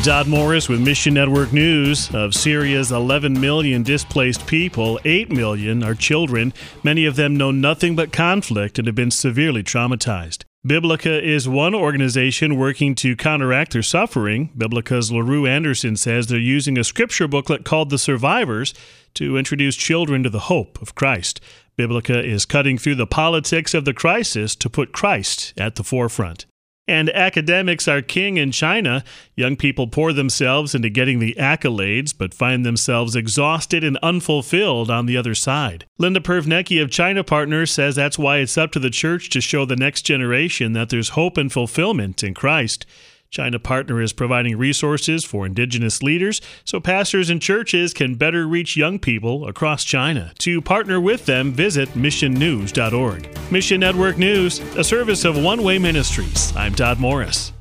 I'm Todd Morris with Mission Network News. Of Syria's 11 million displaced people, 8 million are children. Many of them know nothing but conflict and have been severely traumatized. Biblica is one organization working to counteract their suffering. Biblica's LaRue Anderson says they're using a scripture booklet called The Survivors to introduce children to the hope of Christ. Biblica is cutting through the politics of the crisis to put Christ at the forefront. And academics are king in China. Young people pour themselves into getting the accolades, but find themselves exhausted and unfulfilled on the other side. Linda Pervnecki of China Partners says that's why it's up to the church to show the next generation that there's hope and fulfillment in Christ. China Partner is providing resources for indigenous leaders so pastors and churches can better reach young people across China. To partner with them, visit missionnews.org. Mission Network News, a service of One Way Ministries. I'm Todd Morris.